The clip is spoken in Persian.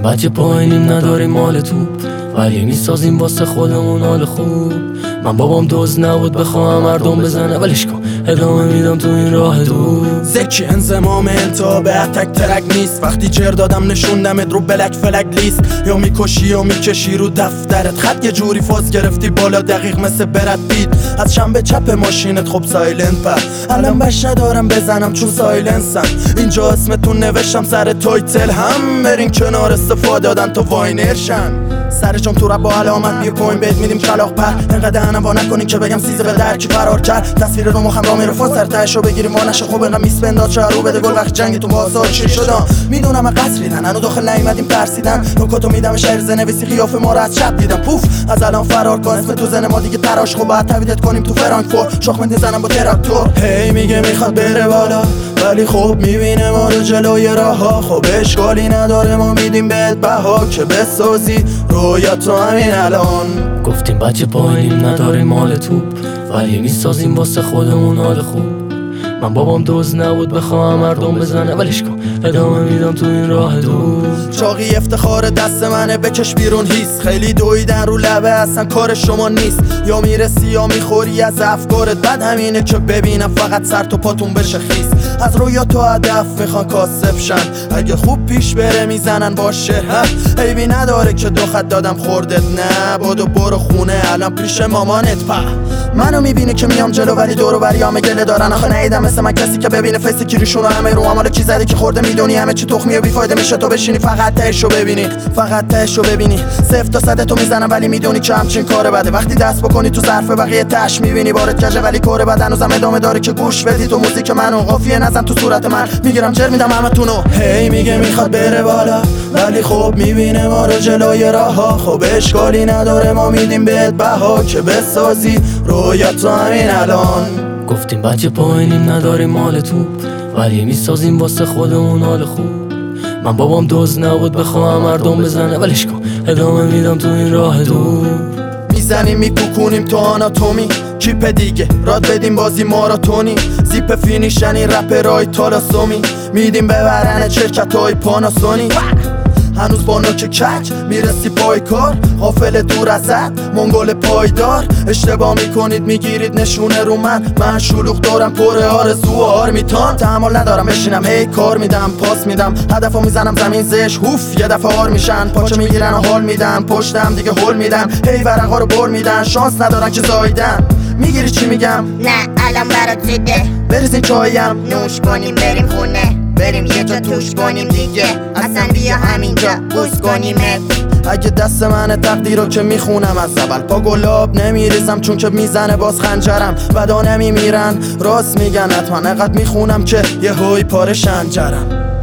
بچه پایینیم نداریم مال توپ، ولی میسازیم واسه خودمون حال خوب. من بابام دوز نبود بخوام مردم بزنه، ولش کن ادامه میدم تو این راه دور. زکی انضمام انتها به اتک ترک نیست. وقتی جر دادم نشوندمت رو بلک فلک لیست. یا میکشی یا میکشی رو دفترت خط، یه جوری فاز گرفتی بالا دقیق مثل برد پیت. از شنبه چپ ماشینت خب سایلنت پر، الان بش ندارم بزنم چون سایلنسم. اینجا اسمتون نوشتم سر تایتل، هم برین کنار استفاده دادن تا واینرشن. سرشون تو رب با علامت بیا کوین بهت میدیم کلاق پر. انقدر انوا نکنین که بگم سیزه به درکی فرار کرد. تصویر رو مخم را میره فاز تهشو بگیریم ما نشه خوب انقدر میس بنداد شهرو بده گل. وقت جنگتون با آثار چی شدم میدونم قصریدن، هنو داخل نیومدیم ترسیدن. نکاتو میدم شعر زنویسی قیافه ما رو از شب دیدم. پوف از الان فرار کن اسم تو زن ما دیگه تراش. خب بعد تویدت کنیم تو فرانکفورت شخم میزنم با تراکتور. هی میگه میخواد بره بالا ولی خب میبینه ما رو جلوی راهها. خب اشکالی نداره ما میدیم بهت بها که بسازی رویات رو همین الان. گفتیم بچه پایینیم نداریم مال توپ، ولی میسازیم واسه خودمون حال خوب. من بابام دوز نبود بخوام مردم بزنه، ولش کن ادامه میدم تو این راه دور. چاقی افتخار دست منه بکش بیرون هیست. خیلی دویدن رو لبه اصلا کار شما نیست. یا میرسی یا میخوری از افکارت، بد همینه که ببینم فقط سر تو پاتون بشه خیس. از رویا تو هدف میخوان کاسب شن، اگه خوب پیش بره میزنن با شهر. عیبی نداره که دو خط دادم خوردت، نه بادو برو خونه الان پیش مامانت. منو میبینی که میام جلو ولی دورو بریام گله دارن. آخه نیدم مثل من کسی که ببینه فیس کیریشون همه رو عمالو کی زده که خورده میدونی همه چی تخمی و بیفایده میشه تو بشینی فقط تهشو ببینی. فقط تهشو ببینی 0 تا 100 تو میزنم ولی میدونی که همچین کار بده. وقتی دست بکنی تو ظرف بقیه تش میبینی بارت کجه ولی کار بد هنوزم ادامه داره که گوش بدی تو موزیک منو. قافیه نزن تو صورت من میگیرم جر میدم همتونو. هی میگه میخواد بره بالا ولی خب میبینه ما رو جلوی راهها. خب اشکالی نداره ما میدیم بهت بها که بسازی رویات همین الان. گفتیم بچه پایینیم نداریم مال توپ، ولی میسازیم واسه خودمون حال خوب. من بابام دوز نبود بخوام مردم بزنه، ولش کن ادامه میدم تو این راه دور. میزنیم میپوکونیم تو آناتومی کیپ دیگه راد بدیم بازی ماراتونی. زیپ فینیشن این رپرای تالاسومی میدیم ببرن شرکتای پاناسونی. هنوز با نوک کج میرسی پای کار، غافل دور ازت منگل پایدار. اشتباه میکنید میگیرید نشونه رو من شلوغ دارم پر آرزو و آرمیتان. تحمل ندارم بشینم هی کار میدم پاس میدم هدفو میزنم زمین زش هوف یه دفعه آر میشن. پاچه میگیرن و حال میدم پشتم دیگه هول میدم. هی ورقا رو بر میدن شانس ندارن که زایدن. میگیری چی میگم؟ نه الان برات زده بریزین چایم نوش کنیم بریم خونه، بریم یه جا توش کنیم دیگه. اصلا بیا همینجا بوس کنیمت. اگه دست من تقدیرو که میخونم از اول پا گلاب نمیریزم چون که میزنه باز خنجرم. بدا نمیمیرن راست میگن حتما، انقدر میخونم که یه هوی پاره شنجرم.